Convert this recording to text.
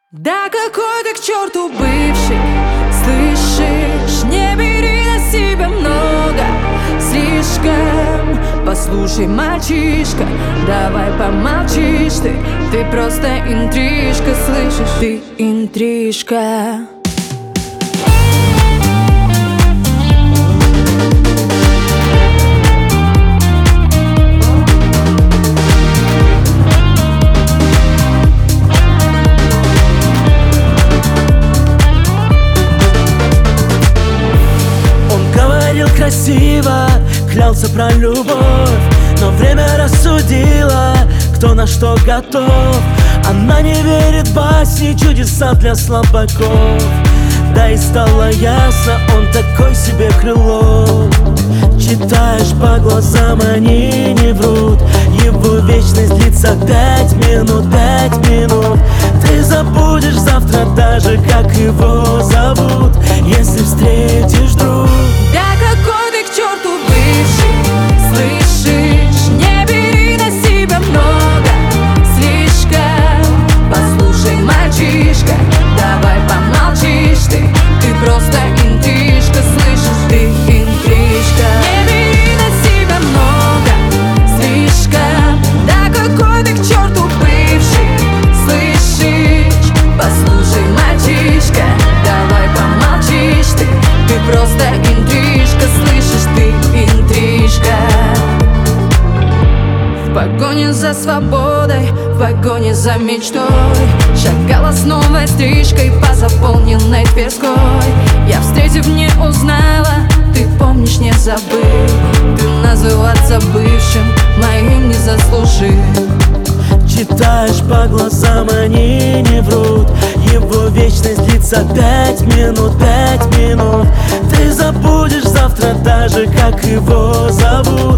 Да какой ты к черту бывший, слышишь? Не бери на себя много, слишком. Послушай, мальчишка, давай помолчишь ты просто интрижка, слышишь? Ты интрижка. Красиво, клялся про любовь, но время рассудило, кто на что готов. Она не верит в басни, чудеса для слабаков. Да и стало ясно, он такой себе Крылов. Читаешь по глазам, они не врут. Его вечность длится 5 минут, 5 минут. Ты забудешь завтра даже, как его зовут, если встретишь вдруг. Да какой ты к черту бывший, слышишь? Не бери на себя много, слишком. Послушай, мальчишка, давай помолчишь ты просто интрижка, слышишь? Ты интрижка. Не бери на себя много, слишком. Да какой ты к черту бывший, слышишь? Послушай, мальчишка, давай помолчишь ты просто интрижка, слышишь? Ты интрижка. В погоне за свободой, в погоне за мечтой шагала с новой стрижкой по заполненной Тверской. Я, встретив, не узнала, ты помнишь, не забыл. Ты называться бывшим моим не заслужил. Читаешь по глазам, они не врут. Его вечность длится 5 минут, 5 минут. Ты забудешь завтра даже, как его зовут,